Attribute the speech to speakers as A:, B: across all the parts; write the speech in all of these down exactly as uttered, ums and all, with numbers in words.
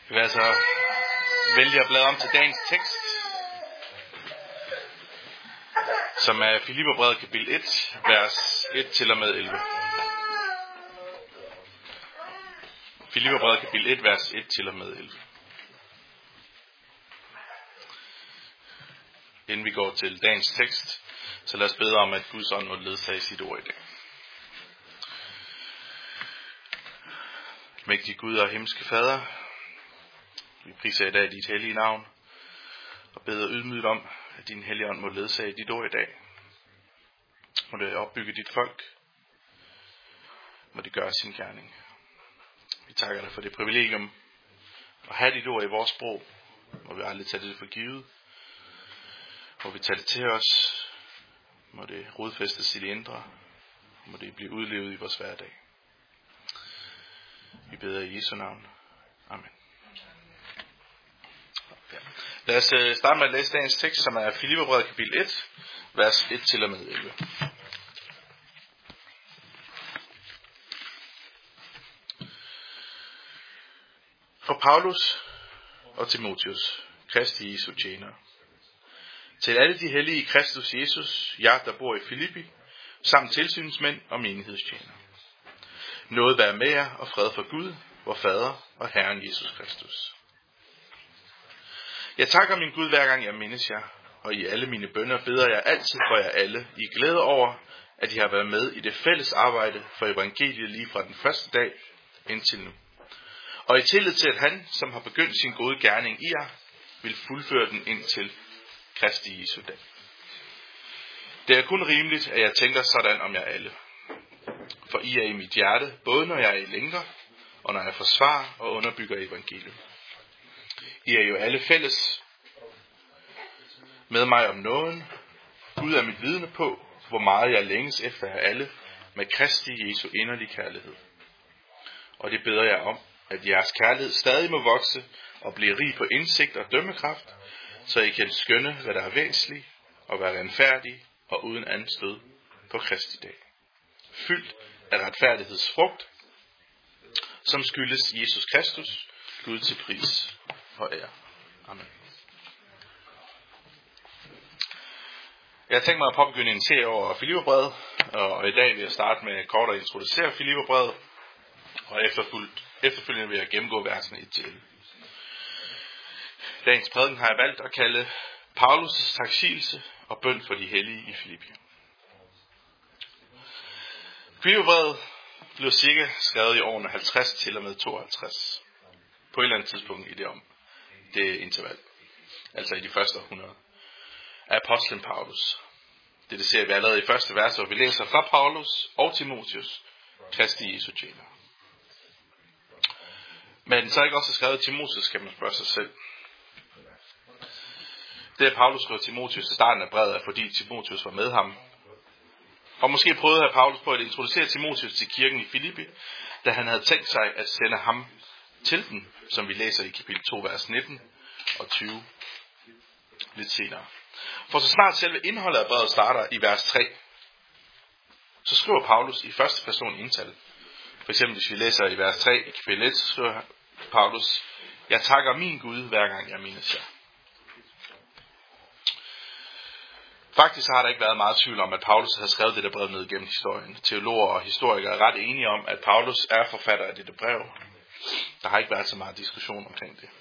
A: Jeg vil altså vælge at bladre om til dagens tekst, som er Filipperbrevet kapitel et, vers et til og med elleve. Filipperbrevet kapitel et, vers et til og med elleve. Inden vi går til dagens tekst, så lad os bede om, at Guds ånd må ledsage sit ord i dag. Mægtige Gud og himmelske Fader, vi priser i dag dit hellige navn, og beder ydmygt om, at din hellige ånd må ledsage dit ord i dag. Må det opbygge dit folk, må det gøre sin gerning. Vi takker dig for det privilegium at have dit ord i vores sprog, må vi aldrig tage det for givet. Må vi tage det til os, må det rodfæstes i det indre, må det blive udlevet i vores hverdag. Vi beder i Jesu navn. Amen. Ja. Lad os starte med at læse dagens tekst, som er Filipperbrevet kapitel et, vers et til og med elleve. For Paulus og Timotheus, Kristi Jesu tjenere, til alle de hellige i Kristus Jesus, jer der bor i Filippi, samt tilsynsmænd og menighedstjenere. Noget være med jer og fred for Gud, vor Fader og Herren Jesus Kristus. Jeg takker min Gud hver gang jeg mindes jer, og i alle mine bønner beder jeg altid for jer alle i glæde over, at I har været med i det fælles arbejde for evangeliet lige fra den første dag indtil nu. Og i tillid til, at han, som har begyndt sin gode gerning i jer, vil fuldføre den indtil Kristi Jesu dag. Det er kun rimeligt, at jeg tænker sådan om jer alle. For I er i mit hjerte, både når jeg er i lænker, og når jeg forsvarer og underbygger evangeliet. I er jo alle fælles med mig om nåden. Gud er mit vidne på, hvor meget jeg længes efter jer alle, med Kristi Jesu inderlige kærlighed. Og det beder jeg om, at jeres kærlighed stadig må vokse og blive rig på indsigt og dømmekraft, så I kan skønne, hvad der er væsentligt, og være renfærdige og uden anstød på Kristi dag. Fyldt af retfærdighedsfrugt, som skyldes Jesus Kristus, Gud til pris og ære. Amen. Jeg har tænkt mig at påbegynde en serie over Filipperbrevet, og i dag vil jeg starte med kort at introducere Filipperbrevet, og efterfølgende vil jeg gennemgå versene et til elleve. Dagens prædiken har jeg valgt at kalde Paulus' taksigelse og bøn for de hellige i Filippi. Filipperbrevet blev cirka skrevet i årene halvtreds til og med tooghalvtreds. På et eller andet tidspunkt i det om det interval. Altså i de første århundrede. Af apostlen Paulus. Det, det ser vi allerede i første vers, hvor vi læser fra Paulus og Timotheus, Kristi Jesu tjenere. Men så ikke også skrevet Timotheus, kan man spørge sig selv. Det, at Paulus skrev Timotheus i starten af brevet, er fordi Timotheus var med ham. Og måske prøvede her Paulus på at introducere Timotheus til kirken i Filippi, da han havde tænkt sig at sende ham til den, som vi læser i kapitel to, vers nitten og tyve lidt senere. For så snart selve indholdet af brevet starter i vers tre, så skriver Paulus i første person ental. For eksempel hvis vi læser i vers tre i kapitel et, så skriver Paulus: Jeg takker min Gud hver gang jeg mindes jer. Faktisk har der ikke været meget tvivl om, at Paulus havde skrevet dette brev ned gennem historien. Teologer og historikere er ret enige om, at Paulus er forfatter af dette brev. Der har ikke været så meget diskussion omkring det.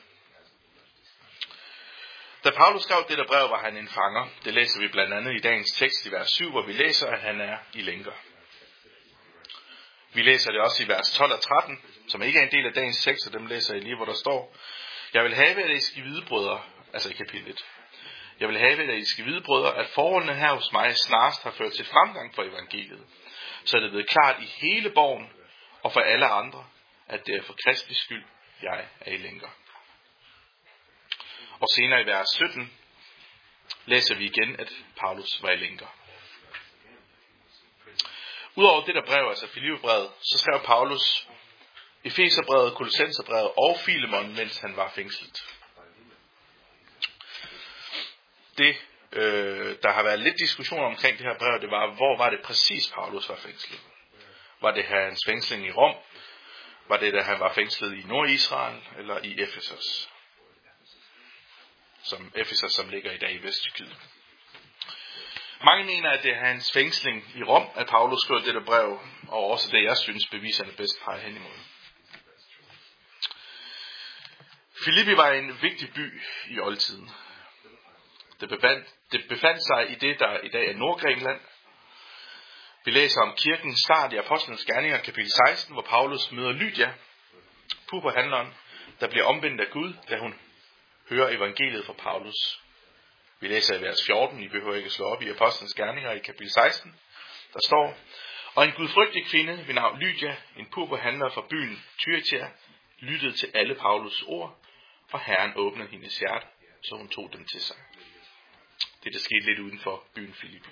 A: Da Paulus skrev dette brev, var han en fanger. Det læser vi blandt andet i dagens tekst i vers syv, hvor vi læser, at han er i lænker. Vi læser det også i vers tolv og tretten, som ikke er en del af dagens tekst, og dem læser jeg lige, hvor der står: Jeg vil have, at I skal vide, brødre, altså i kapitel et. Jeg vil have, at I skal vide, brødre, at forholdene her hos mig snarest har ført til fremgang for evangeliet, så er det blevet klart i hele borgen og for alle andre, at det er for Kristi skyld, jeg er i lænker. Og senere i vers sytten læser vi igen, at Paulus var i lænker. Udover det der brev, altså Filipperbrevet, så skrev Paulus Efeserbrevet, Kolossenserbrevet og Filemon, mens han var fængslet. Det, øh, der har været lidt diskussion omkring det her brev, det var, hvor var det præcis Paulus var fængslet? Var det hans fængsling i Rom? Var det, da han var fængslet i Nordisrael eller i Efesos? Som Efesos, som ligger i dag i Vesttyrkiet. Mange mener, at det er hans fængsling i Rom, at Paulus skrev dette brev, og også det, jeg synes, beviserne bedst peger hen imod. Filippi var en vigtig by i oldtiden. Det befandt, det befandt sig i det, der i dag er Nordgrækenland. Vi læser om kirkens start i Apostlenes Gerninger, kapitel seksten, hvor Paulus møder Lydia, purpurhandleren, der bliver omvendt af Gud, da hun hører evangeliet fra Paulus. Vi læser i vers fjorten, I behøver ikke slå op i Apostlenes Gerninger i kapitel seksten, der står: Og en gudfrygtig kvinde ved navn Lydia, en purpurhandler fra byen Thyatira, lyttede til alle Paulus ord, og Herren åbnede hendes hjerte, så hun tog dem til sig. Det der skete lidt uden for byen Filippi.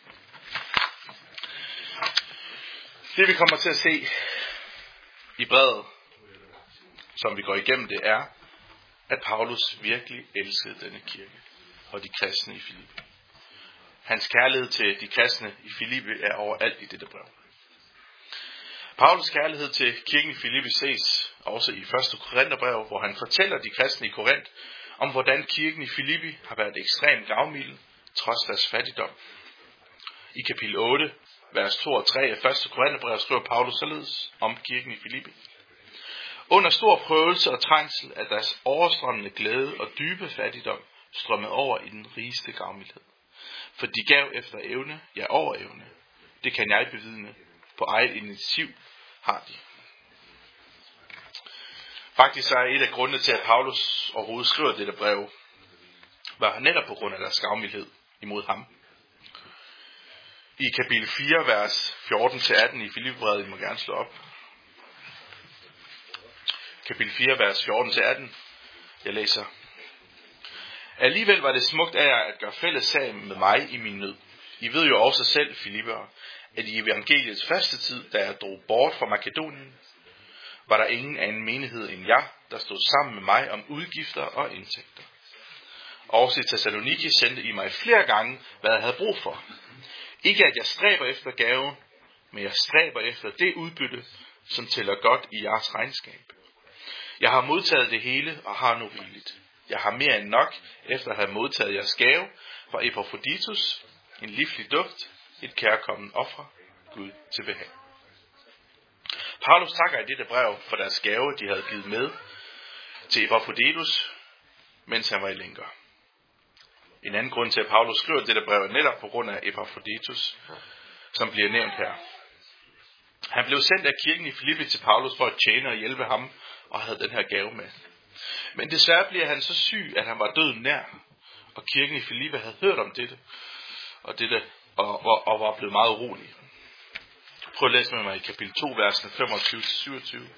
A: Det vi kommer til at se i brevet, som vi går igennem, det er, at Paulus virkelig elskede denne kirke og de kristne i Filippi. Hans kærlighed til de kristne i Filippi er overalt i dette brev. Paulus kærlighed til kirken i Filippi ses også i første Korintherbrev, hvor han fortæller de kristne i Korinth om, hvordan kirken i Filippi har været ekstremt gavmild, trods deres fattigdom. I kapitel otte, vers to og tre af første Korintherbrev skriver Paulus således om kirken i Filippi. Under stor prøvelse og trængsel af deres overstrømmende glæde og dybe fattigdom strømmet over i den rigeste gavmildhed. For de gav efter evne, ja over evne. Det kan jeg bevidne. På eget initiativ har de. Faktisk er et af grundene til, at Paulus overhovedet skriver dette brev, var netop på grund af deres gavmildhed imod ham. I kapitel fire, vers fjorten til atten i Filippi-brevet, I må gerne slå op. Kapitel fire, vers fjorten til atten. Jeg læser. Alligevel var det smukt af jer at gøre fælles sag med mig i min nød. I ved jo også selv, Filippere, at i evangeliets første tid, da jeg drog bort fra Makedonien, var der ingen anden menighed end jeg, der stod sammen med mig om udgifter og indtægter. Også i Thessaloniki sendte I mig flere gange, hvad jeg havde brug for. Ikke at jeg stræber efter gaven, men jeg stræber efter det udbytte, som tæller godt i jeres regnskab. Jeg har modtaget det hele og har nu rigeligt. Jeg har mere end nok, efter at have modtaget jeres gave fra Epaphroditus, en livlig duft, et kærkommen offer, Gud til behag. Paulus takker i dette brev for deres gave, de havde givet med til Epaphroditus, mens han var i lænker. En anden grund til, at Paulus skriver dette brev, er netop på grund af Epaphroditus, som bliver nævnt her. Han blev sendt af kirken i Filippi til Paulus for at tjene og hjælpe ham, og havde den her gave med. Men desværre bliver han så syg, at han var døden nær, og kirken i Filippi havde hørt om dette, og, dette, og, og, og var blevet meget urolig. Prøv at læse med mig i kapitel to, versene femogtyve til syvogtyve.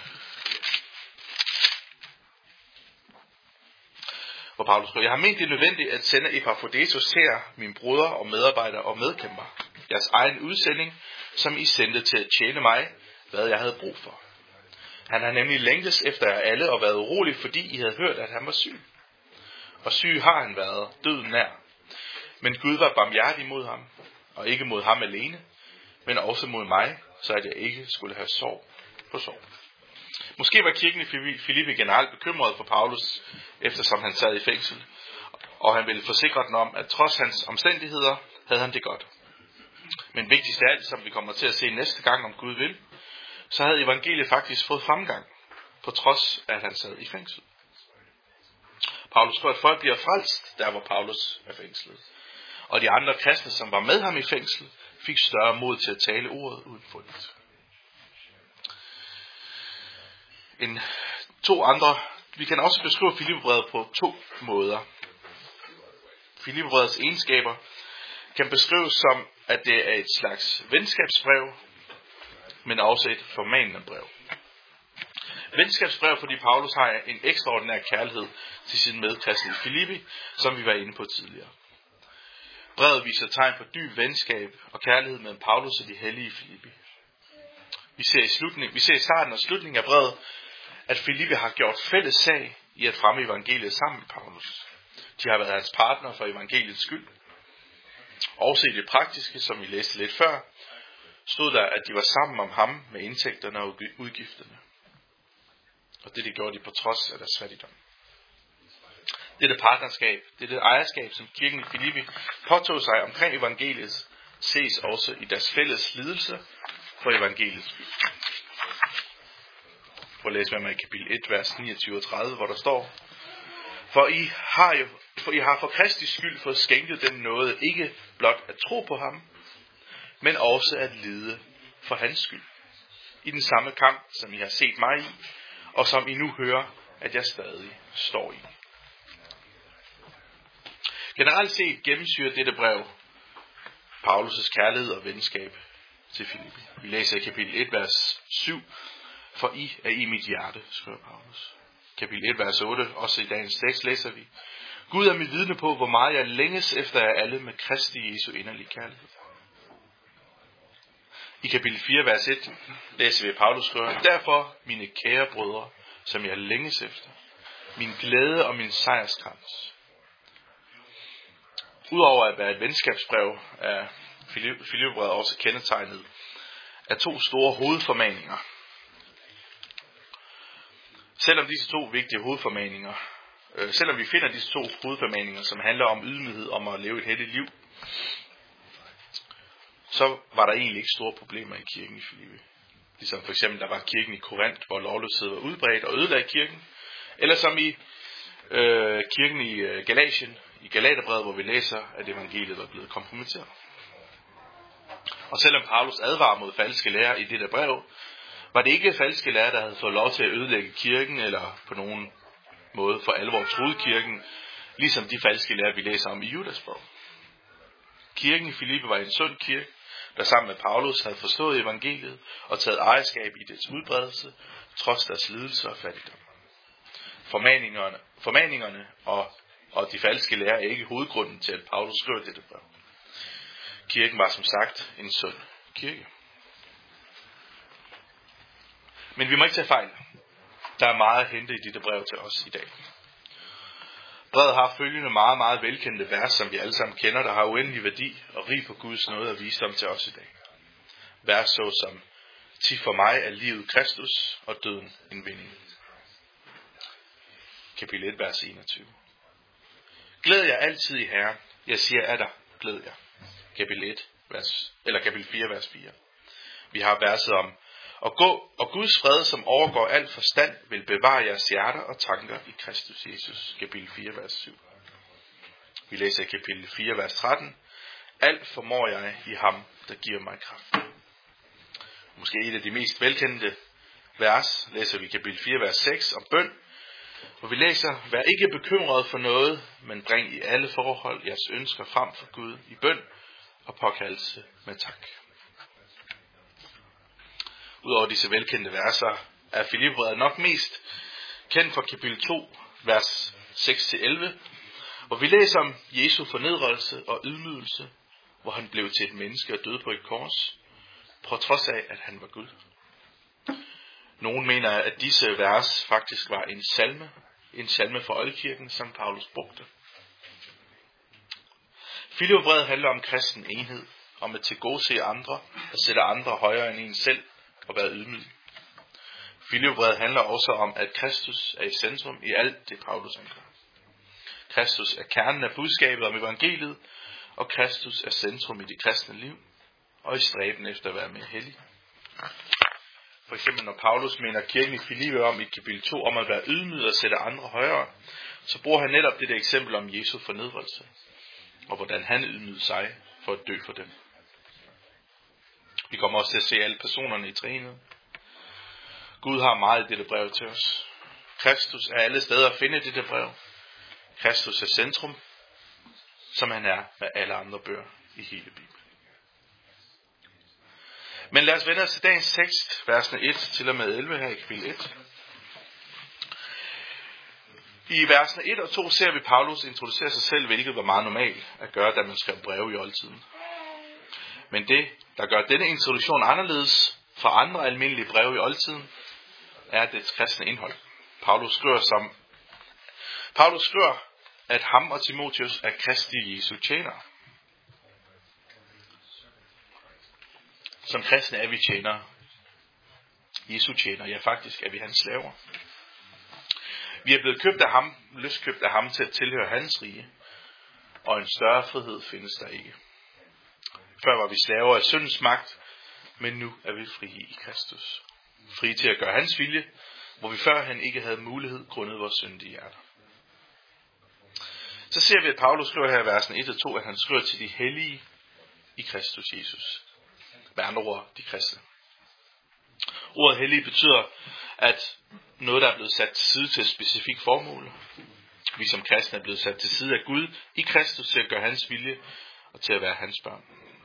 A: Hvor Paulus skriver, jeg har ment det nødvendigt at sende Epaphroditus til jer, mine brødre og medarbejdere og medkæmper, jeres egen udsending, som I sendte til at tjene mig, hvad jeg havde brug for. Han har nemlig længtes efter jer alle og været urolig, fordi I havde hørt, at han var syg. Og syg har han været, døden nær. Men Gud var barmhjertig mod ham, og ikke mod ham alene, men også mod mig, så at jeg ikke skulle have sorg på sorg. Måske var kirken i Filippi generelt bekymret for Paulus, eftersom han sad i fængsel, og han ville forsikre den om, at trods hans omstændigheder havde han det godt. Men vigtigst af alt, som vi kommer til at se næste gang, om Gud vil, så havde evangeliet faktisk fået fremgang, på trods af at han sad i fængsel. Paulus tror, at folk bliver frelst, der hvor Paulus er fængslet. Og de andre kristne, som var med ham i fængsel, fik større mod til at tale ordet uden frygt. En, to andre, vi kan også beskrive Filippi-brevet på to måder. Filippi-brevets egenskaber kan beskrives som, at det er et slags venskabsbrev, men også et formanende brev. Venskabsbrev, fordi Paulus har en ekstraordinær kærlighed til sine medkristne i Filippi, som vi var inde på tidligere. Brevet viser tegn på dyb venskab og kærlighed mellem Paulus og de hellige i Filippi. Vi ser i, slutning, vi ser i starten og slutningen af brevet, at Filippi har gjort fælles sag i at fremme evangeliet sammen med Paulus. De har været hans partner for evangeliets skyld. Også i det praktiske, som vi læste lidt før, stod der, at de var sammen om ham med indtægterne og udgifterne. Og det, det gjorde de på trods af deres fattigdom. Dette partnerskab, dette ejerskab, som kirken i Filippi påtog sig omkring evangeliet, ses også i deres fælles lidelse for evangeliets skyld. Prøv at læse med mig i kapitel et, vers niogtyve og tredive, hvor der står: For I har jo, for I har for Kristi skyld fået skænket den nåde, ikke blot at tro på ham, men også at lide for hans skyld. I den samme kamp, som I har set mig i, og som I nu hører, at jeg stadig står i. Generelt set gennemsyrer dette brev Paulus' kærlighed og venskab til Filippi. Vi læser i kapitel et, vers syv. For I er i mit hjerte, skriver Paulus. Kapitel et, vers otte, også i dagens tekst læser vi: Gud er mit vidne på, hvor meget jeg længes efter jer alle med Kristi Jesu inderlige kærlighed. I kapitel fire, vers et, læser vi Paulus skriver: Derfor, mine kære brødre, som jeg længes efter, min glæde og min sejrskrans. Udover at være et venskabsbrev, er Filippi-brevet også kendetegnet af to store hovedformaninger. Selvom disse to vigtige hovedformaninger, øh, selvom vi finder disse to hovedformaninger, som handler om ydmyghed, om at leve et helligt liv, så var der egentlig ikke store problemer i kirken i Filippi. Ligesom for eksempel der var kirken i Korinth, hvor lovløshed var udbredt og ødelagde kirken. Eller som i øh, kirken i øh, Galatien, i Galaterbrevet, hvor vi læser, at evangeliet var blevet kompromitteret. Og selvom Paulus advarer mod falske lærer i dette brev, var det ikke falske lærer, der havde fået lov til at ødelægge kirken, eller på nogen måde for alvor truede kirken, ligesom de falske lærer, vi læser om i Judas brev. Kirken i Filippi var en sund kirke, der sammen med Paulus havde forstået evangeliet og taget ejerskab i dets udbredelse, trods deres lidelse og fattigdom. Formaningerne, formaningerne og, og de falske lærer er ikke hovedgrunden til, at Paulus skrev dette brev. Kirken var som sagt en sund kirke. Men vi må ikke tage fejl. Der er meget at hente i dette brev til os i dag. Brevet har følgende meget, meget velkendte vers, som vi alle sammen kender, der har uendelig værdi og rig på Guds nåde og visdom til os i dag. Vers så som: Ti for mig er livet Kristus og døden en vinding. Kapitel et, vers enogtyve. Glæd jer altid i Herren. Jeg siger af dig, glæd jer. Kapitel et, vers, eller kapitel fire, vers fire. Vi har verset om: Og, gå, og Guds fred, som overgår al forstand, vil bevare jeres hjerter og tanker i Kristus Jesus. Kapitel fire, vers syv. Vi læser i kapitel fire, vers tretten. Alt formår jeg i ham, der giver mig kraft. Måske et af de mest velkendte vers læser vi i kapitel fire, vers seks om bøn, hvor vi læser: Vær ikke bekymret for noget, men bring i alle forhold jeres ønsker frem for Gud i bøn og påkaldelse med tak. Udover disse velkendte verser er Filippi-brevet nok mest kendt fra kapitel to, vers seks til elleve, hvor vi læser om Jesu fornedrelse og ydmygelse, hvor han blev til et menneske og døde på et kors, på trods af, at han var Gud. Nogen mener, at disse vers faktisk var en salme, en salme fra oldkirken, som Paulus brugte. Filippi-brevet handler om kristen enhed, om at tilgodese andre og sætte andre højere end en selv og være ydmyg. Filippi-brevet handler også om, at Kristus er i centrum i alt det, Paulus angår. Kristus er kernen af budskabet om evangeliet, og Kristus er centrum i det kristne liv, og i stræben efter at være mere hellig. For eksempel når Paulus mener kirken i Filippi om i kapitel to om at være ydmyg og sætte andre højere, så bruger han netop det eksempel om Jesu fornedrelse, og hvordan han ydmygede sig for at dø for dem. Vi kommer også til at se alle personerne i trænet. Gud har meget i dette brev til os. Kristus er alle steder at finde i dette brev. Kristus er centrum, som han er med alle andre bøger i hele Bibelen. Men lad os vende os til dagens tekst, versene et til og med elleve her i kapitel et. I versene et og to ser vi Paulus introducere sig selv, hvilket var meget normalt at gøre, da man skrev breve i oldtiden. Men det, der gør denne introduktion anderledes fra andre almindelige breve i oldtiden, er dets kristne indhold. Paulus skriver, som, Paulus skriver, at ham og Timotheus er Kristi Jesu tjenere. Som kristne er vi tjenere. Jesu tjenere, ja faktisk er vi hans slaver. Vi er blevet købt af ham, løskøbt af ham til at tilhøre hans rige, og en større frihed findes der ikke. Før var vi slaver af syndens magt, men nu er vi frie i Kristus. Frie til at gøre hans vilje, hvor vi førhen ikke havde mulighed grundet vores syndige hjerter. Så ser vi, at Paulus skriver her i versen et og to, at han skriver til de hellige i Kristus Jesus. Med andre ord, de kristne. Ordet hellige betyder, at noget, der er blevet sat til side til et specifikt formål. Vi som kristne er blevet sat til side af Gud i Kristus til at gøre hans vilje og til at være hans børn.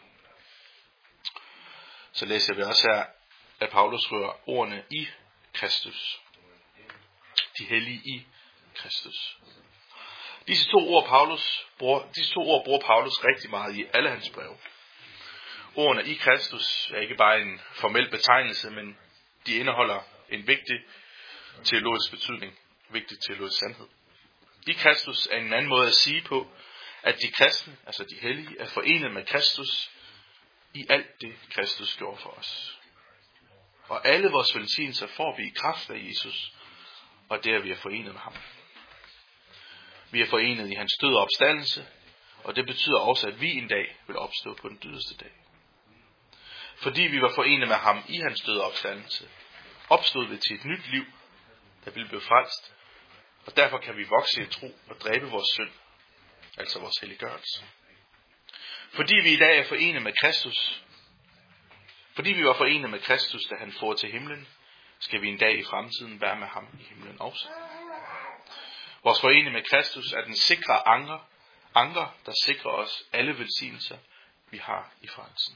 A: Så læser vi også her, at Paulus skriver ordene i Kristus. De hellige i Kristus. Disse to ord, Paulus bruger, disse to ord bruger Paulus rigtig meget i alle hans breve. Ordene i Kristus er ikke bare en formel betegnelse, men de indeholder en vigtig teologisk betydning, vigtig teologisk sandhed. I Kristus er en anden måde at sige på, at de kristne, altså de hellige, er forenet med Kristus i alt det, Kristus gjorde for os. Og alle vores velsignelser får vi i kraft af Jesus, og det er vi er forenet med ham. Vi er forenet i hans død og opstandelse, og det betyder også, at vi en dag vil opstå på den dødeste dag. Fordi vi var forenet med ham i hans død og opstandelse, opstod vi til et nyt liv, der ville blive frelst, og derfor kan vi vokse i tro og dræbe vores synd, altså vores helliggørelse. Fordi vi i dag er forenet med Kristus, fordi vi var forenet med Kristus, da han for til himlen, skal vi en dag i fremtiden være med ham i himlen også. Vores forening med Kristus er den sikre anker, anker, der sikrer os alle velsignelser, vi har i frelsen.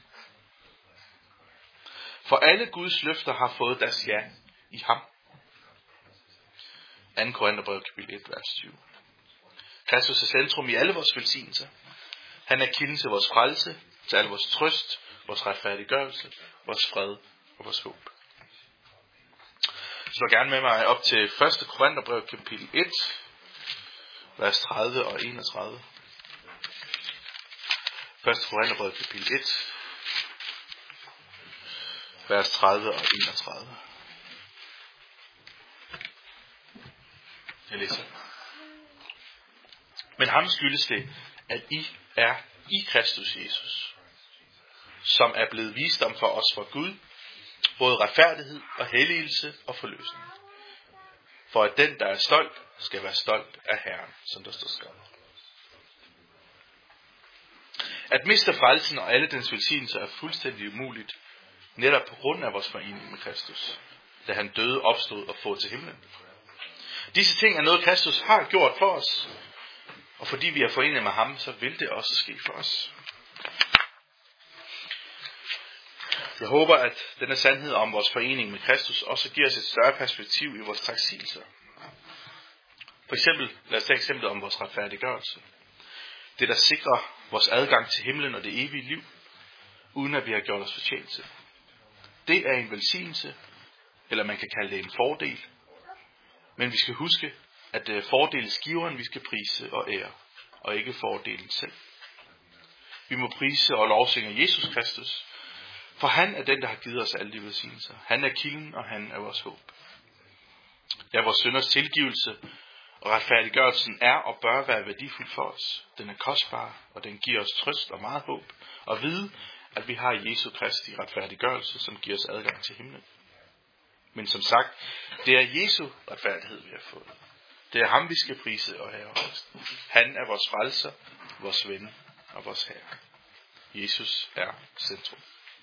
A: For alle Guds løfter har fået deres ja i ham. anden Korintherbrev kapitel et, vers tyve. Kristus er centrum i alle vores velsignelser. Han er kilden til vores frelse, til al vores trøst, vores retfærdiggørelse, vores fred og vores håb. Slå gerne med mig op til første Korintherbrev kapitel et, vers tredive og enogtredive. første Korintherbrev kapitel et, vers tredive og enogtredive. Jeg læser. Men ham skyldes det, at I er i Kristus Jesus, som er blevet visdom for os fra Gud, både retfærdighed og helligelse og forløsning. For at den, der er stolt, skal være stolt af Herren, som der står skrevet. At miste frelsen og alle dens velsignelser er fuldstændig umuligt, netop på grund af vores forening med Kristus, da han døde, opstod og får til himlen. Disse ting er noget, Kristus har gjort for os, og fordi vi er forenet med ham, så vil det også ske for os. Jeg håber, at denne sandhed om vores forening med Kristus også giver os et større perspektiv i vores taksigelse. For eksempel, lad os tage eksemplet om vores retfærdiggørelse. Det, der sikrer vores adgang til himlen og det evige liv, uden at vi har gjort os fortjent til. Det er en velsignelse, eller man kan kalde det en fordel. Men vi skal huske, at det er fordelsgiveren, vi skal prise og ære, og ikke fordelen selv. Vi må prise og lovsynge Jesus Kristus, for han er den, der har givet os alle de velsignelser. Han er kilden, og han er vores håb. Ja, vores synders tilgivelse og retfærdiggørelsen er og bør være værdifuld for os. Den er kostbar, og den giver os trøst og meget håb, og vide, at vi har Jesu Kristi retfærdiggørelse, som giver os adgang til himlen. Men som sagt, det er Jesu retfærdighed, vi har fået. Det er ham, vi skal prise og ære. Han er vores frelser, vores ven og vores herre. Jesus er centrum.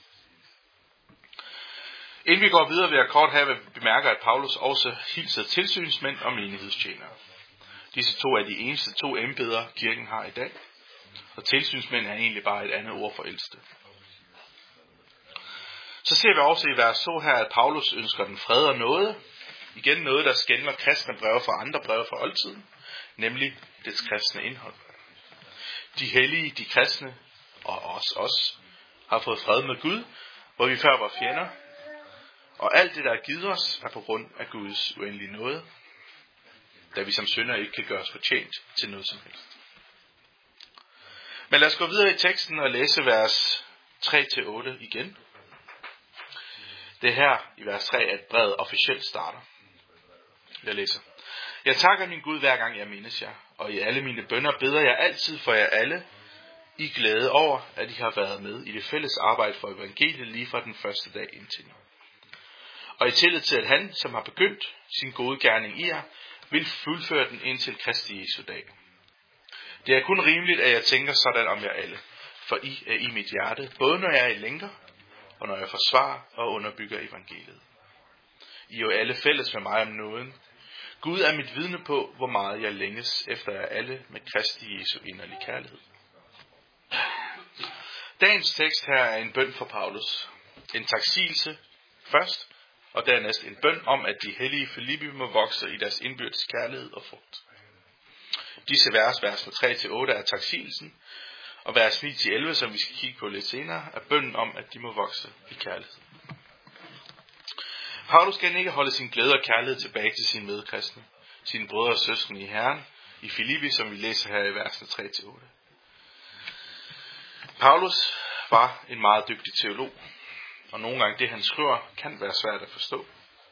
A: Inden vi går videre, vil jeg kort have bemærke, at Paulus også hilser tilsynsmænd og menighedstjenere. Disse to er de eneste to embeder, kirken har i dag, og tilsynsmænd er egentlig bare et andet ord for ældste. Så ser vi også i vers to her, at Paulus ønsker den fred og nåde. Igen noget, der skelner kristne breve fra andre breve fra oldtiden, nemlig dets kristne indhold. De hellige, de kristne og os, os har fået fred med Gud, hvor vi før var fjender. Og alt det, der er givet os, er på grund af Guds uendelige nåde, da vi som syndere ikke kan gøre os fortjent til noget som helst. Men lad os gå videre i teksten og læse vers tre til otte igen. Det er her i vers tre, at brevet officielt starter. Jeg læser. Jeg takker min Gud hver gang jeg mindes jer, og i alle mine bønner beder jeg altid for jer alle, i glæde over, at I har været med i det fælles arbejde for evangeliet lige fra den første dag indtil nu. Og i tillid til, at han, som har begyndt sin gode gerning i jer, vil fuldføre den indtil Kristi Jesu dag. Det er kun rimeligt, at jeg tænker sådan om jer alle, for I er i mit hjerte, både når jeg er i lænker, og når jeg forsvarer og underbygger evangeliet. I er jo alle fælles med mig om nåden. Gud er mit vidne på, hvor meget jeg længes efter jer alle med Kristi Jesu inderlige kærlighed. Dagens tekst her er en bøn for Paulus. En taksigelse først, og dernæst en bøn om, at de hellige Filippi må vokse i deres indbyrdes kærlighed og frugt. Disse vers, vers tre til otte, er taksigelsen, og vers ni til elleve, som vi skal kigge på lidt senere, er bønnen om, at de må vokse i kærlighed. Paulus kan ikke holde sin glæde og kærlighed tilbage til sine medkristne, sine brødre og søskende i Herren, i Filippi, som vi læser her i versene tre til otte. Paulus var en meget dygtig teolog, og nogle gange det han skriver, kan være svært at forstå.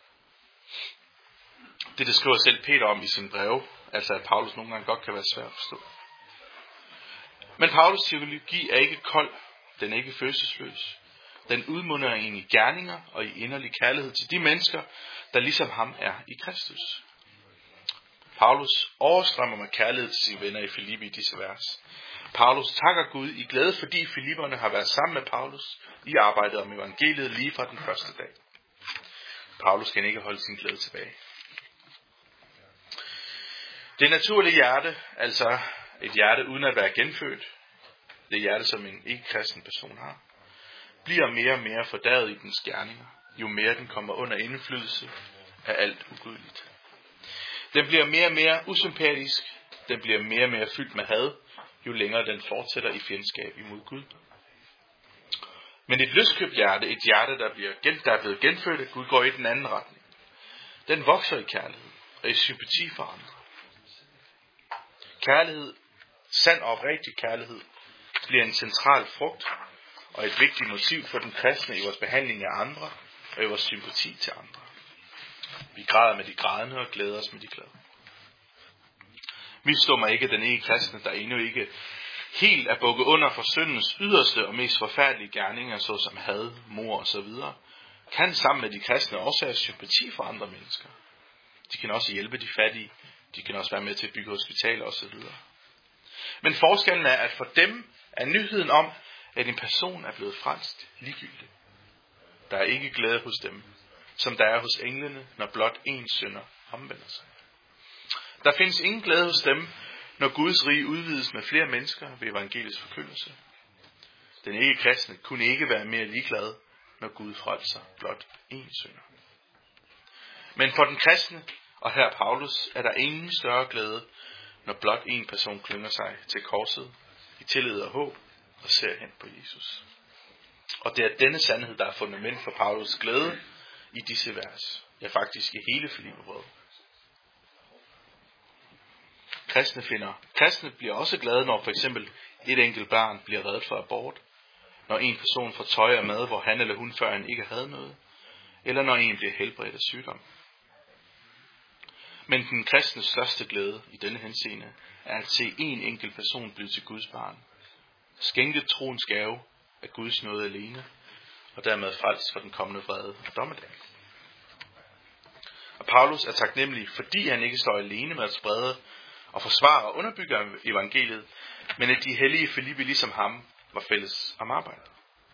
A: Det det skriver selv Peter om i sin breve, altså at Paulus nogle gange godt kan være svært at forstå. Men Paulus teologi er ikke kold, den er ikke følelsesløs. Den udmunder ind i gerninger og i inderlig kærlighed til de mennesker, der ligesom ham er i Kristus. Paulus overstrømmer med kærlighed til sine venner i Filippi i disse vers. Paulus takker Gud i glæde, fordi filipperne har været sammen med Paulus i arbejdet om evangeliet lige fra den første dag. Paulus kan ikke holde sin glæde tilbage. Det naturlige hjerte, altså et hjerte uden at være genfødt, det hjerte som en ikke-kristen person har, bliver mere og mere fordavet i dens gerninger, jo mere den kommer under indflydelse af alt ugudeligt. Den bliver mere og mere usympatisk, den bliver mere og mere fyldt med had, jo længere den fortsætter i fjendskab imod Gud. Men et løskøbt hjerte, et hjerte, der, bliver gen, der er blevet genfødt af Gud, går i den anden retning. Den vokser i kærlighed og i sympati for andre. Kærlighed, sand og oprigtig kærlighed, bliver en central frugt og et vigtigt motiv for den kristne i vores behandling af andre og i vores sympati til andre. Vi græder med de grædende og glæder os med de glade. Misstår mig ikke den ikke kristne, der endnu ikke helt er bukket under for syndens yderste og mest forfærdelige gerninger, såsom had, mord osv., kan sammen med de kristne også have sympati for andre mennesker. De kan også hjælpe de fattige, de kan også være med til at bygge hospitaler osv. Men forskellen er, at for dem er nyheden om, at en person er blevet frelst, ligegyldig. Der er ikke glæde hos dem, som der er hos englene, når blot en synder omvender sig. Der findes ingen glæde hos dem, når Guds rige udvides med flere mennesker ved evangeliets forkyndelse. Den ikke kristne kunne ikke være mere ligeglad, når Gud frelser blot en synder. Men for den kristne, og her Paulus, er der ingen større glæde, når blot en person klynger sig til korset i tillid og håb og ser hen på Jesus. Og det er denne sandhed, der er fundament for Paulus glæde i disse vers. Ja, faktisk i hele Filipperbrevet. Kristne finder. Kristne bliver også glade, når for eksempel et enkelt barn bliver reddet for abort, når en person får tøj og mad, hvor han eller hun førhen ikke havde noget, eller når en bliver helbredt af sygdom. Men den kristnes største glæde i denne henseende er at se en enkelt person blive til Guds barn, skænket troens gave af Guds nåde alene, og dermed frelst for den kommende vrede og dommedag. Og Paulus er taknemmelig, fordi han ikke står alene med at sprede og forsvare og underbygge evangeliet, men at de hellige Filippi ligesom ham var fælles om arbejdet.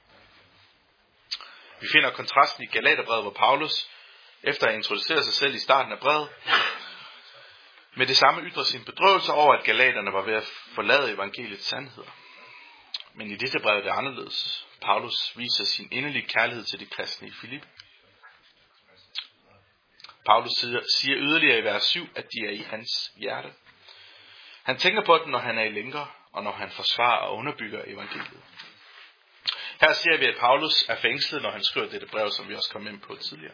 A: Vi finder kontrasten i Galaterbrevet, hvor Paulus, efter at introducere sig selv i starten af brevet, med det samme ytrer sin bedrøvelse over, at galaterne var ved at forlade evangeliets sandheder. Men i dette brev er det anderledes. Paulus viser sin inderlige kærlighed til de kristne i Filippi. Paulus siger yderligere i vers syv, at de er i hans hjerte. Han tænker på det, når han er i lænker, og når han forsvarer og underbygger evangeliet. Her ser vi, at Paulus er fængslet, når han skriver dette brev, som vi også kom ind på tidligere.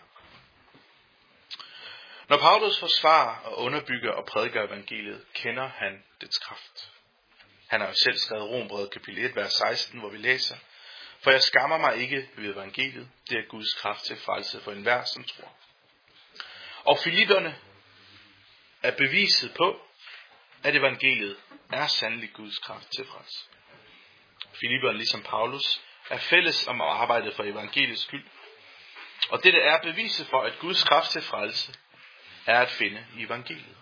A: Når Paulus forsvarer og underbygger og prædiker evangeliet, kender han dets kraft. Han har jo selv skrevet Romerbrevet kapitel et, vers seksten, hvor vi læser: For jeg skammer mig ikke ved evangeliet, det er Guds kraft til frelse for enhver, som tror. Og filipperne er beviset på, at evangeliet er sandelig Guds kraft til frelse. Filipperne, ligesom Paulus, er fælles om arbejdet for evangeliets skyld. Og dette er beviset for, at Guds kraft til frelse er at finde i evangeliet.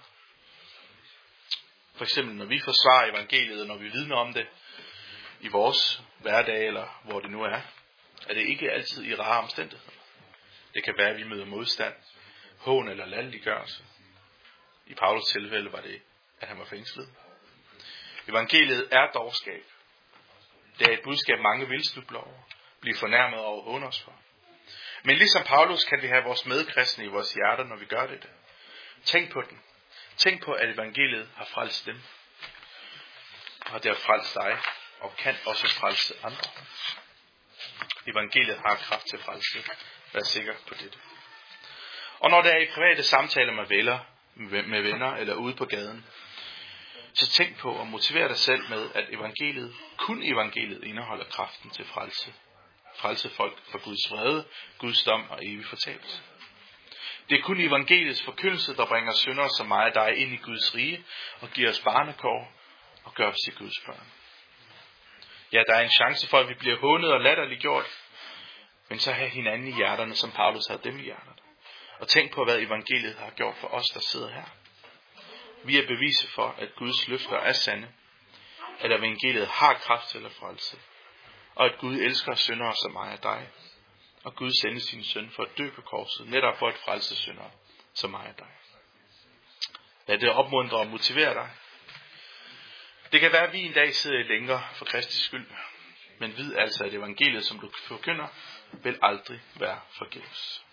A: For eksempel når vi forsvarer evangeliet, og når vi vidner om det i vores hverdag, eller hvor det nu er, er det ikke altid i rare omstændigheder. Det kan være, at vi møder modstand, hån eller latterliggørelse. I Paulus tilfælde var det, at han var fængslet. Evangeliet er dårskab. Det er et budskab, mange vil snuble over, blive fornærmet over og håne os for. Men ligesom Paulus kan vi have vores medkristne i vores hjerter, når vi gør det. Tænk på den. Tænk på, at evangeliet har frelst dem. Og det har frelst dig, og kan også frelse andre. Evangeliet har kraft til frelse. Vær sikker på dette. Og når der er i private samtaler med venner, med venner eller ude på gaden, så tænk på at motivere dig selv med, at evangeliet, kun evangeliet indeholder kraften til frelse. Frelse folk fra Guds vrede, Guds dom og evig fortabelse. Det er kun evangeliets forkyndelse, der bringer syndere som mig og dig ind i Guds rige og giver os barnekår og gør os til Guds børn. Ja, der er en chance for, at vi bliver hånet og latterliggjort, men så have hinanden i hjerterne, som Paulus havde dem i hjerterne. Og tænk på, hvad evangeliet har gjort for os, der sidder her. Vi er beviset for, at Guds løfter er sande, at evangeliet har kraft til at frelse, og at Gud elsker syndere som mig og dig, og Gud sender sin søn for at dø på korset, netop for at frelse syndere som mig og dig. Lad det opmuntre og motivere dig. Det kan være, at vi en dag sidder i lænker for Kristi skyld, men vid altså, at evangeliet, som du forkynder, vil aldrig være forgæves.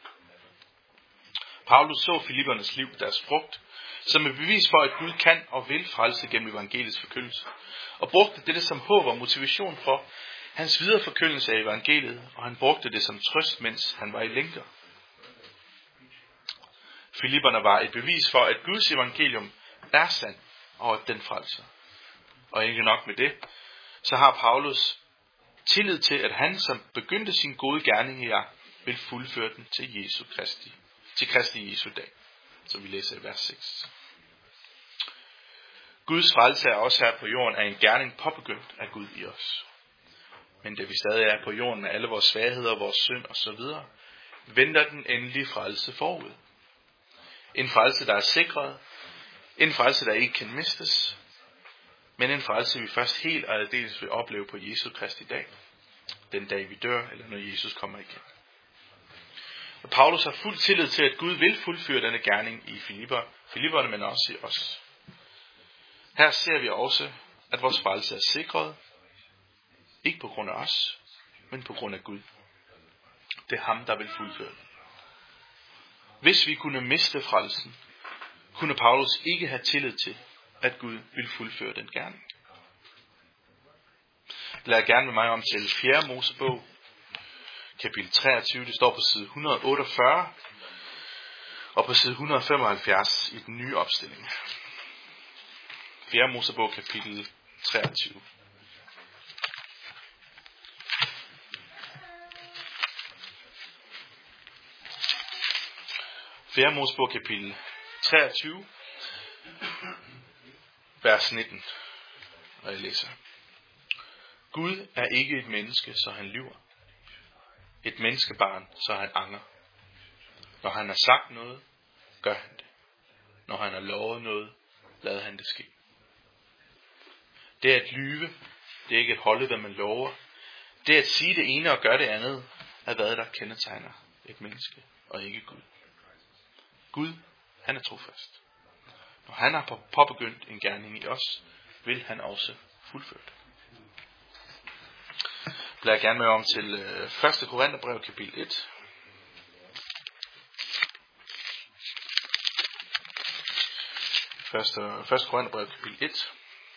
A: Paulus så Filippernes liv, deres frugt, som et bevis for, at Gud kan og vil frelse gennem evangeliets forkyndelse, og brugte dette som håb og motivation for hans videre forkyndelse af evangeliet, og han brugte det som trøst, mens han var i lænker. Filipperne var et bevis for, at Guds evangelium er sand, og at den frelser. Og ikke nok med det, så har Paulus tillid til, at han, som begyndte sin gode gerning i jer, vil fuldføre den til Jesu Kristi, til Kristi Jesu dag, som vi læser i vers seks. Guds frelse er også her på jorden af en gerning påbegyndt af Gud i os. Men da vi stadig er på jorden med alle vores svagheder, vores synd osv., venter den endelige frelse forud. En frelse, der er sikret, en frelse, der ikke kan mistes, men en frelse, vi først helt og aldeles vil opleve på Jesu Kristi dag, den dag vi dør, eller når Jesus kommer igen. Og Paulus har fuld tillid til, at Gud vil fuldføre denne gerning i Filipper, Filipperne, men også i os. Her ser vi også, at vores frelse er sikret, ikke på grund af os, men på grund af Gud. Det er ham, der vil fuldføre den. Hvis vi kunne miste frelsen, kunne Paulus ikke have tillid til, at Gud vil fuldføre den gerning. Lad gerne med mig om til fjerde Mosebog, kapitel treogtyve, det står på side et hundrede otteogfyrre, og på side et hundrede femoghalvfjerds i den nye opstilling. fjerde Mosebog, kapitel treogtyve. fjerde Mosebog, kapitel treogtyve, vers nitten, og jeg læser. Gud er ikke et menneske, så han lyver. Et menneskebarn, så han anger. Når han har sagt noget, gør han det. Når han har lovet noget, lader han det ske. Det er at lyve. Det er ikke at holde, hvad man lover. Det er at sige det ene og gøre det andet, er hvad der kendetegner et menneske, og ikke Gud. Gud, han er trofast. Når han har påbegyndt en gerning i os, vil han også fuldføre det. Lad jeg gerne med om til første Korintherbrev, kapitel et. første, første Korintherbrev, kapitel et.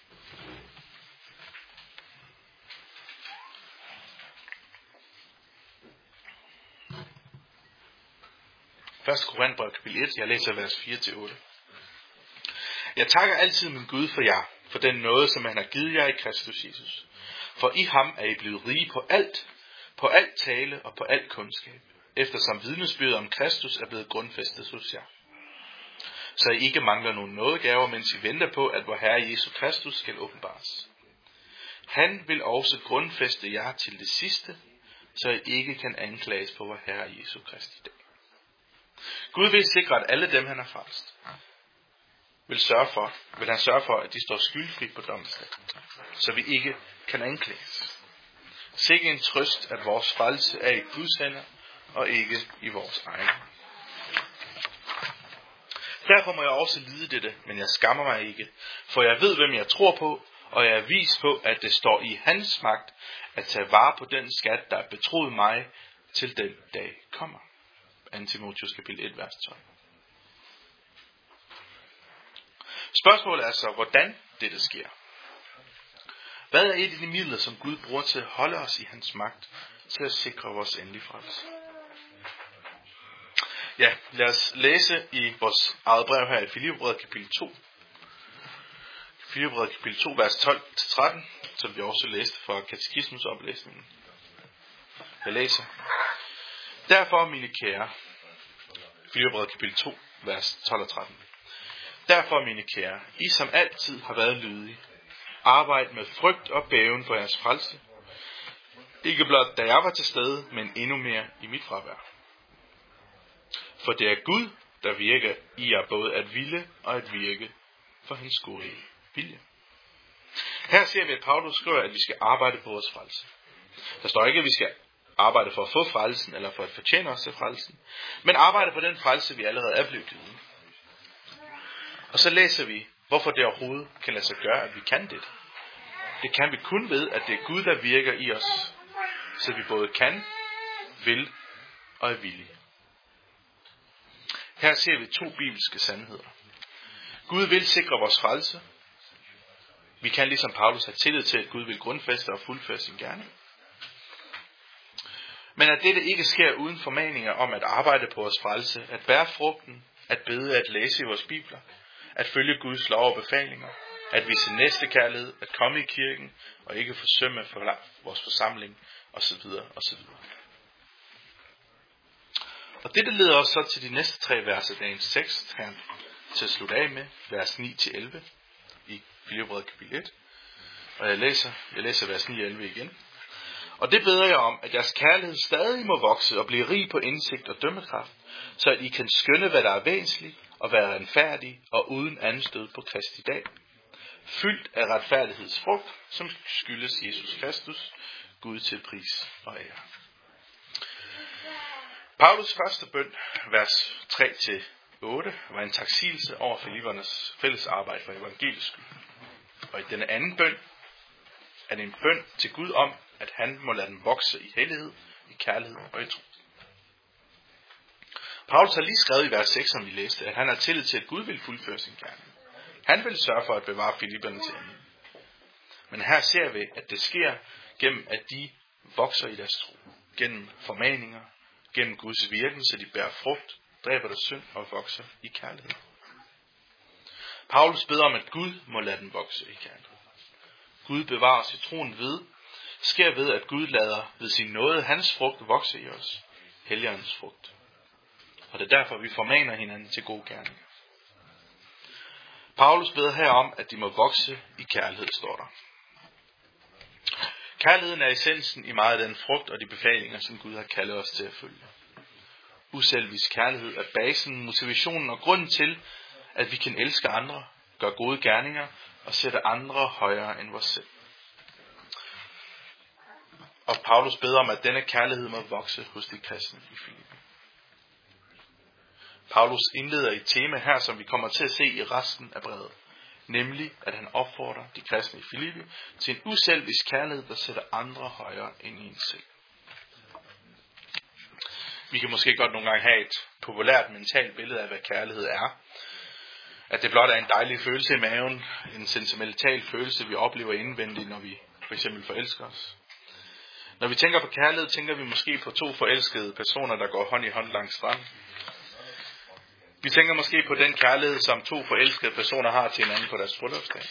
A: første Korintherbrev, kapitel et. Jeg læser vers fire til otte. Jeg takker altid min Gud for jer, for den nåde, som han har givet jer i Kristus Jesus. For i ham er I blevet rige på alt, på alt tale og på alt kundskab, eftersom vidnesbyrdet om Kristus er blevet grundfæstet hos jer. så I ikke mangler nogen nådegaver, mens I venter på, at vor Herre Jesu Kristus skal åbenbares. Han vil også grundfæste jer til det sidste, så I ikke kan anklages på vor Herre Jesu Kristi dag. Gud vil sikre, at alle dem, han har frelst, vil, sørge for, vil han sørge for, at de står skyldfri på domsdag, så vi ikke kan anklages. Sikke en trøst, at vores frelse er i Guds hænder, og ikke i vores egen. Derfor må jeg også lide dette, men jeg skammer mig ikke, for jeg ved, hvem jeg tror på, og jeg er vis på, at det står i hans magt at tage vare på den skat, der er betroet mig, til den dag kommer. anden Timotheus kapitel et, vers tolv. Spørgsmålet er så, hvordan dette sker. Hvad er et af de midler, som Gud bruger til at holde os i hans magt, til at sikre vores endelige frelse? Ja, lad os læse i vores eget brev her i Filipperbrevet kapitel to. Filipperbrevet kapitel to, vers tolv til tretten, som vi også læste fra katekismus oplæsningen. Jeg læser. Derfor, mine kære, Filipperbrevet kapitel to, vers tolv og tretten. Derfor, mine kære, I som altid har været lydige, arbejd med frygt og bæven for jeres frelse. Ikke blot da jeg var til stede, men endnu mere i mit fravær. For det er Gud, der virker i jer både at ville og at virke for hans gode vilje. Her ser vi, at Paulus skriver, at vi skal arbejde på vores frelse. Der står ikke, at vi skal arbejde for at få frelsen, eller for at fortjene os til frelsen, men arbejde på den frelse, vi allerede er blevet givet. Og så læser vi, hvorfor det overhovedet kan lade sig gøre, at vi kan det. Det kan vi kun ved, at det er Gud, der virker i os, så vi både kan, vil og er villige. Her ser vi to bibelske sandheder. Gud vil sikre vores frelse. Vi kan ligesom Paulus have tillid til, at Gud vil grundfæste og fuldføre sin gerning. Men at dette ikke sker uden formaninger om at arbejde på vores frelse, at bære frugten, at bede, at læse i vores bibler, at følge Guds lov og befalinger, at vise næstekærlighed, at komme i kirken og ikke forsømme for vores forsamling osv. osv. Og dette leder os så til de næste tre vers af dagens tekst her til at slutte af med, vers ni til elleve i Filipperbrevet kapitel et. Og jeg læser, jeg læser vers ni og elleve igen. Og det beder jeg om, at jeres kærlighed stadig må vokse og blive rig på indsigt og dømmekraft, så at I kan skønne, hvad der er væsentligt, og være renfærdige og uden anstød på Kristi dag. Fyldt af retfærdighedsfrugt, som skyldes Jesus Kristus, Gud til pris og ære. Paulus første bøn, vers tre til otte, var en taksigelse over filippernes fælles arbejde for evangeliets skyld. Og i denne anden bøn er det en bøn til Gud om, at han må lade dem vokse i hellighed, i kærlighed og i tro. Paulus har lige skrevet i vers seks, som vi læste, at han har tillid til, at Gud vil fuldføre sin gerning. Han vil sørge for at bevare filipperne til enden. Men her ser vi, at det sker gennem, at de vokser i deres tro. Gennem formaninger, gennem Guds virken, så de bærer frugt, dræber der synd og vokser i kærlighed. Paulus beder om, at Gud må lade dem vokse i kærlighed. Gud bevarer os i troen ved, sker ved, at Gud lader ved sin nåde hans frugt vokse i os. Helligåndens frugt. Og det er derfor, vi formaner hinanden til gode gerninger. Paulus beder her om, at de må vokse i kærlighed, står der. Kærligheden er essensen i meget af den frugt og de befalinger, som Gud har kaldet os til at følge. Uselvisk kærlighed er basen, motivationen og grunden til, at vi kan elske andre, gøre gode gerninger og sætte andre højere end vores selv. Og Paulus beder om, at denne kærlighed må vokse hos de kristne i Filippi. Paulus indleder et tema her, som vi kommer til at se i resten af brevet. Nemlig, at han opfordrer de kristne i Filippi til en uselvisk kærlighed, der sætter andre højere end en selv. Vi kan måske godt nogle gange have et populært mentalt billede af, hvad kærlighed er. At det blot er en dejlig følelse i maven, en sentimental følelse, vi oplever indvendigt, når vi for eksempel forelsker os. Når vi tænker på kærlighed, tænker vi måske på to forelskede personer, der går hånd i hånd langs stranden. Vi tænker måske på den kærlighed, som to forelskede personer har til hinanden på deres bryllupsdag.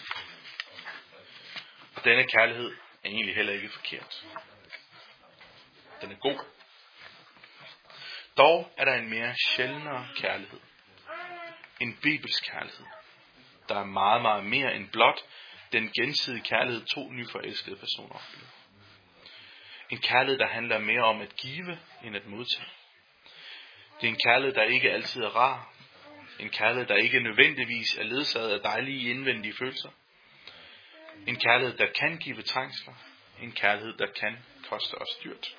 A: Og denne kærlighed er egentlig heller ikke forkert. Den er god. Dog er der en mere sjældnere kærlighed. en bibelsk kærlighed, der er meget, meget mere end blot den gensidige kærlighed, to nyforelskede personer oplever. En kærlighed, der handler mere om at give, end at modtage. Det er en kærlighed, der ikke altid er rar. En kærlighed, der ikke nødvendigvis er ledsaget af dejlige indvendige følelser. En kærlighed, der kan give trængsler. En kærlighed, der kan koste os dyrt.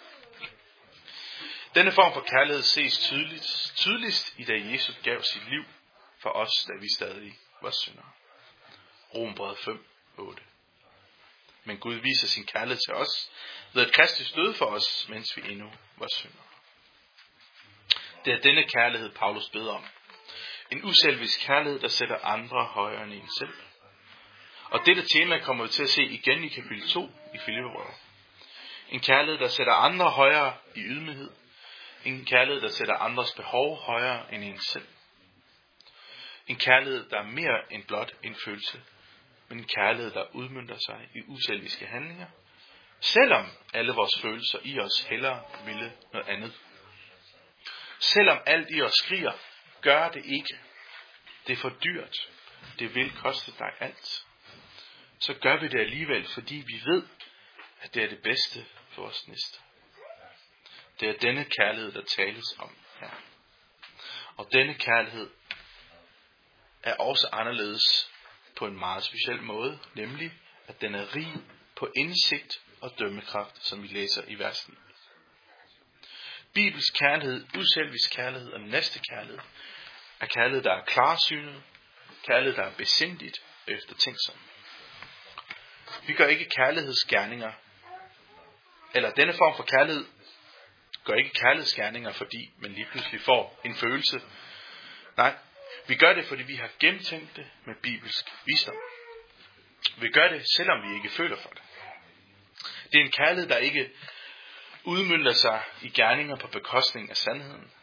A: Denne form for kærlighed ses tydeligt, tydeligst i da Jesus gav sit liv for os, da vi stadig var syndere. Romerbrevet fem, otte. Men Gud viser sin kærlighed til os ved at Kristus døde for os, mens vi endnu var syndere. Det er denne kærlighed, Paulus beder om. En uselvisk kærlighed, der sætter andre højere end en selv. Og dette tema kommer vi til at se igen i kapitel to i Filipperbrevet. En kærlighed, der sætter andre højere i ydmyghed. En kærlighed, der sætter andres behov højere end en selv. En kærlighed, der er mere end blot en følelse, men en kærlighed, der udmønter sig i uselviske handlinger, selvom alle vores følelser i os hellere ville noget andet. Selvom alt i os skriger, gør det ikke. Det er for dyrt. Det vil koste dig alt. Så gør vi det alligevel, fordi vi ved, at det er det bedste for vores næste. Det er denne kærlighed, der tales om her. Og denne kærlighed er også anderledes på en meget speciel måde, nemlig at den er rig på indsigt og dømmekraft, som vi læser i versen. Bibelsk kærlighed, uselvisk kærlighed og næste kærlighed er kærlighed, der er klarsynet, kærlighed, der er besindigt og eftertænksom. Vi gør ikke kærlighedsgerninger, eller denne form for kærlighed gør ikke kærlighedsgerninger, fordi man lige pludselig får en følelse. Nej, vi gør det, fordi vi har gennemtænkt det med bibelsk visdom. Vi gør det, selvom vi ikke føler for det. Det er en kærlighed, der ikke udmønter sig i gerninger på bekostning af sandheden.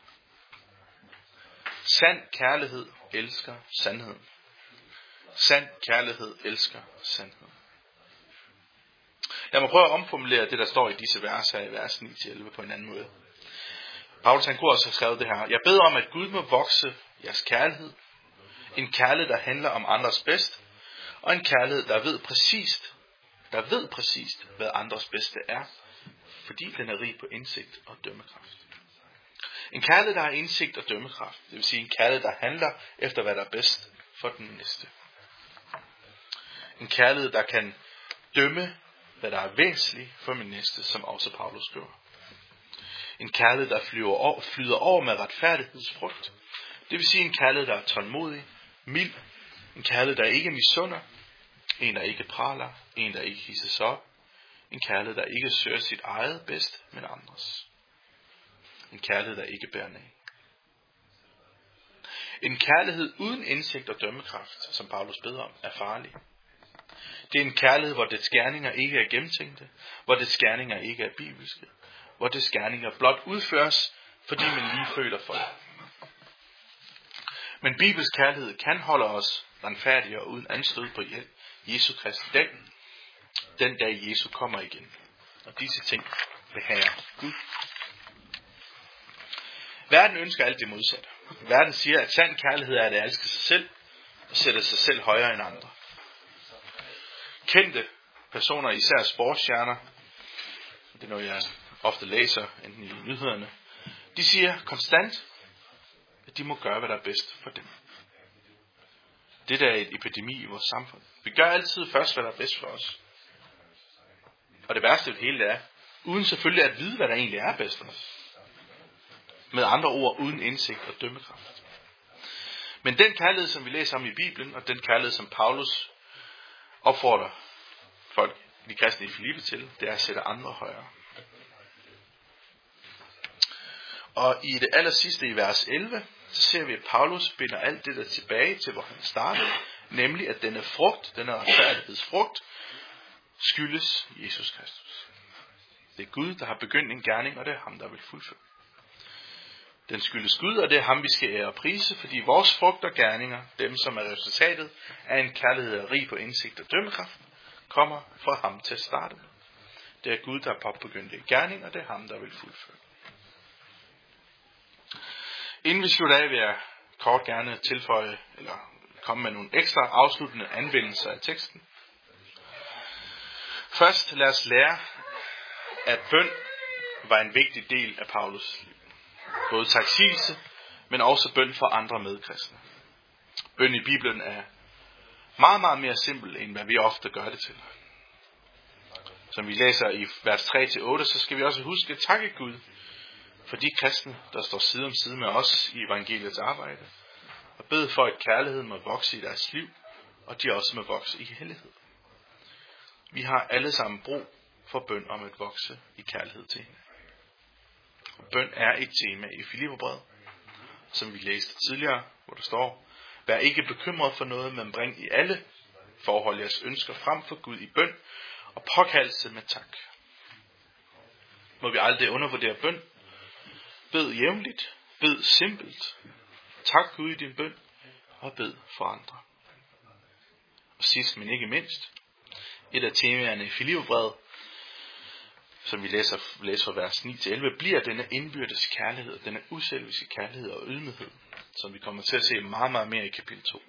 A: Sand kærlighed elsker sandheden. Sand kærlighed elsker sandheden. Lad mig prøve at omformulere det, der står i disse vers her i vers ni til elleve på en anden måde. Paulus han kunne også have skrevet det her. Jeg beder om, at Gud må vokse jeres kærlighed. En kærlighed, der handler om andres bedst. Og en kærlighed, der ved præcist, der ved præcist, hvad andres bedste er. Fordi den er rig på indsigt og dømmekraft. En kærlighed, der har indsigt og dømmekraft. Det vil sige en kærlighed, der handler efter, hvad der er bedst for den næste. En kærlighed, der kan dømme, hvad der er væsentligt for min næste, som også Paulus skriver. En kærlighed, der flyver over, flyder over med retfærdighedsfrugt. Det vil sige en kærlighed, der er tålmodig, mild. En kærlighed, der ikke misunder. En, der ikke praler. En, der ikke hisses op. En kærlighed, der ikke søger sit eget bedst, men andres. En kærlighed, der ikke bærer nag. En kærlighed uden indsigt og dømmekraft, som Paulus beder om, er farlig. Det er en kærlighed, hvor dets gerninger ikke er gennemtænkte, hvor dets gerninger ikke er bibelske, hvor dets gerninger blot udføres, fordi man lige føler for det. Men bibelsk kærlighed kan holde os retfærdige og uden anstød på Jesu Kristi dag, den dag Jesu kommer igen. Og disse ting behager Gud. Verden ønsker alt det modsatte. Verden siger, at sand kærlighed er at elske sig selv og sætte sig selv højere end andre. Kendte personer, især sportsstjerner, det er noget jeg ofte læser enten i nyhederne, de siger konstant, at de må gøre, hvad der er bedst for dem. Det der er et epidemi i vores samfund. Vi gør altid først, hvad der er bedst for os. Og det værste af det hele er, uden selvfølgelig at vide, hvad der egentlig er bedst for os. Med andre ord, uden indsigt og dømmekraft. Men den kærlighed, som vi læser om i Bibelen, og den kærlighed, som Paulus opfordrer folk, de kristne i Filippi til, det er at sætte andre højere. Og i det aller sidste i vers elleve, så ser vi, at Paulus binder alt det der tilbage til, hvor han startede, nemlig at denne frugt, denne retfærdighedsfrugt, skyldes Jesus Kristus. Det er Gud, der har begyndt en gerning, og det er ham, der vil fuldføre. Den skyldes Gud, og det er ham, vi skal ære og prise, fordi vores frugt og gerninger, dem som er resultatet af en kærlighed der er rig på indsigt og dømmekraft, kommer fra ham til at starte. Det er Gud, der har påbegyndt en gerning, og det er ham, der vil fuldføre. Inden vi slutter af, vil jeg kort gerne tilføje, eller komme med nogle ekstra afsluttende anvendelser af teksten. Først lad os lære, at bøn var en vigtig del af Paulus liv. Både taksigelse, men også bøn for andre medkristne. Bøn i Bibelen er meget, meget mere simpel, end hvad vi ofte gør det til. Som vi læser i vers tre til otte, så skal vi også huske at takke Gud for de kristne, der står side om side med os i evangeliets arbejde, og bede for, at kærligheden må vokse i deres liv, og de også må vokse i hellighed. Vi har alle sammen brug for bøn om at vokse i kærlighed til hende. Og bøn er et tema i Filipperbrevet, som vi læste tidligere, hvor der står: Vær ikke bekymret for noget, men bring i alle forhold jeres ønsker frem for Gud i bøn og påkaldelse med tak. Må vi aldrig undervurdere bøn. Bed jævnligt, bed simpelt. Tak Gud i din bøn, og bed for andre. Og sidst, men ikke mindst, et af temaerne i Filipperbrevet, som vi læser, læser fra vers ni til elleve, bliver denne indbyrdes kærlighed, denne uselviske kærlighed og ydmyghed, som vi kommer til at se meget, meget mere i kapitel to.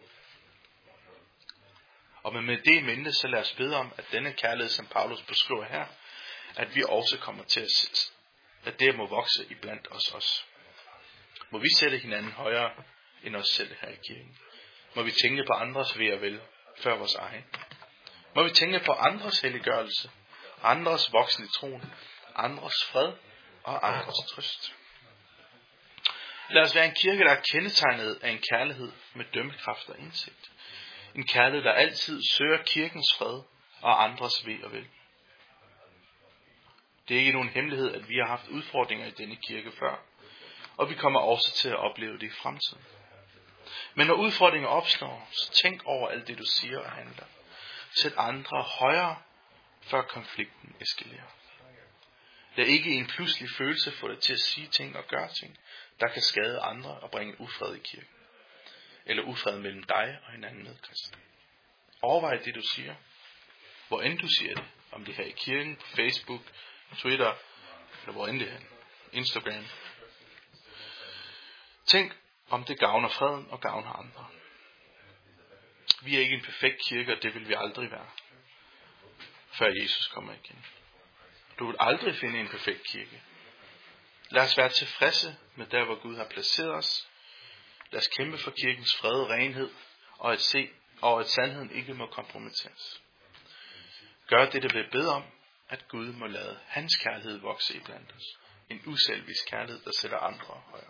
A: Og med det i mente, så lad os bede om, at denne kærlighed, som Paulus beskriver her, at vi også kommer til at, at det må vokse i blandt os også. Må vi sætte hinanden højere end os selv her i kirken. Må vi tænke på andres ved og vel, før vores egen. Må vi tænke på andres helliggørelse, andres voksen i troen, andres fred og andres trøst. Lad os være en kirke, der er kendetegnet af en kærlighed med dømmekraft og indsigt. En kærlighed, der altid søger kirkens fred og andres ved og vel. Det er ikke nogen hemmelighed, at vi har haft udfordringer i denne kirke før, og vi kommer også til at opleve det i fremtiden. Men når udfordringer opstår, så tænk over alt det, du siger og handler. Sæt andre højere, før konflikten eskalerer. Lad ikke en pludselig følelse få dig til at sige ting og gøre ting, der kan skade andre og bringe ufred i kirken. Eller ufred mellem dig og hinanden medkristne. Overvej det, du siger. Hvor end du siger det. Om det her i kirken, på Facebook, Twitter, eller hvor end det er. Instagram. Tænk, om det gavner freden og gavner andre. Vi er ikke en perfekt kirke, og det vil vi aldrig være, før Jesus kommer igen. Du vil aldrig finde en perfekt kirke. Lad os være tilfredse med der, hvor Gud har placeret os. Lad os kæmpe for kirkens fred og renhed, og at se, og at sandheden ikke må kompromitteres. Gør det, der vil bede om, at Gud må lade hans kærlighed vokse i blandt os. En uselvisk kærlighed, der sætter andre højere.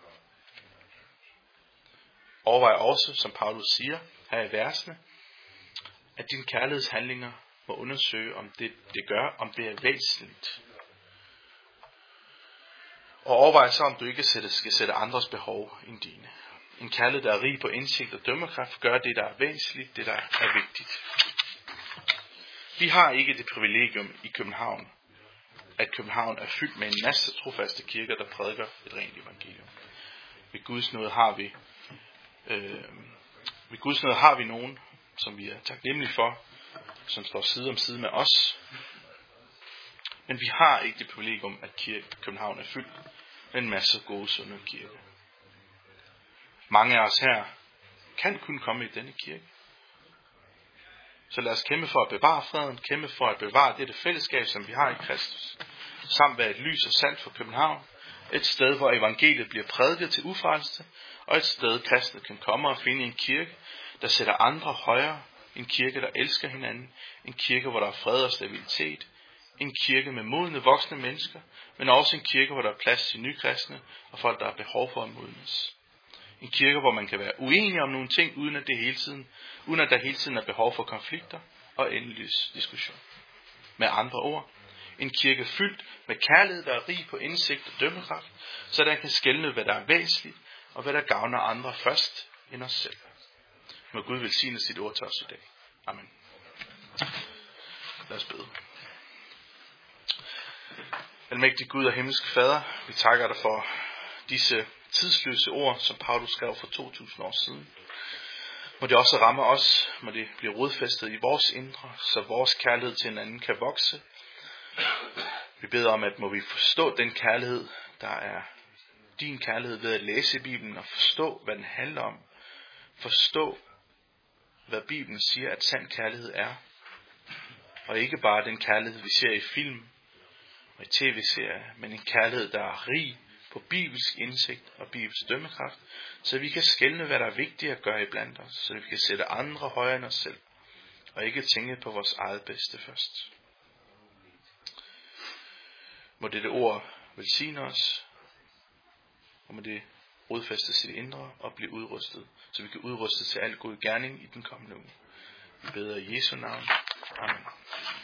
A: Overvej også, som Paulus siger her i versene, at dine kærlighedshandlinger må undersøge, om det, det gør, om det er væsentligt. Og overvej så, om du ikke skal sætte andres behov end dine. En kærlighed, der er rig på indsigt og dømmekraft, gør det, der er væsentligt, det, der er vigtigt. Vi har ikke det privilegium i København, at København er fyldt med en masse trofaste kirker, der prædiker et rent evangelium. Ved Guds nåde har vi, øh, ved Guds nåde har vi nogen, som vi er taknemmelige for, som står side om side med os. Men vi har ikke det privilegium, at kirke, København er fyldt med en masse gode, sunde kirker. Mange af os her kan kun komme i denne kirke. Så lad os kæmpe for at bevare freden, kæmpe for at bevare dette fællesskab, som vi har i Kristus. Samt være et lys og sandt for København. Et sted, hvor evangeliet bliver prædiket til ufrelste, og et sted, kristne kan komme og finde en kirke, der sætter andre højere. En kirke, der elsker hinanden. En kirke, hvor der er fred og stabilitet. En kirke med modne voksne mennesker, men også en kirke, hvor der er plads til nykristne og folk, der har behov for at modnes. En kirke, hvor man kan være uenig om nogle ting, uden at, det hele tiden, uden at der hele tiden er behov for konflikter og endeløs diskussion. Med andre ord, en kirke fyldt med kærlighed, der er rig på indsigt og dømmekraft, så den kan skelne, hvad der er væsentligt, og hvad der gavner andre først end os selv. Må Gud velsigne sit ord til os i dag. Amen. Lad os bede. Almægtig Gud og himmelsk Fader, vi takker dig for disse tidsløse ord, som Paulus skrev for to tusind år siden. Må det også ramme os, må det blive rodfæstet i vores indre, så vores kærlighed til hinanden kan vokse. Vi beder om, at må vi forstå den kærlighed, der er din kærlighed ved at læse Bibelen og forstå, hvad den handler om, forstå, hvad Bibelen siger, at sand kærlighed er. Og ikke bare den kærlighed, vi ser i film og i tv-serier, men en kærlighed, der er rig på bibelsk indsigt og bibelsk dømmekraft, så vi kan skelne, hvad der er vigtigt at gøre iblandt os, så vi kan sætte andre højere end os selv, og ikke tænke på vores eget bedste først. Må dette ord velsigne os, og må det rodfæstes i det indre og blive udrustet, så vi kan udruste til al god gerning i den kommende uge. Vi beder i Jesu navn. Amen.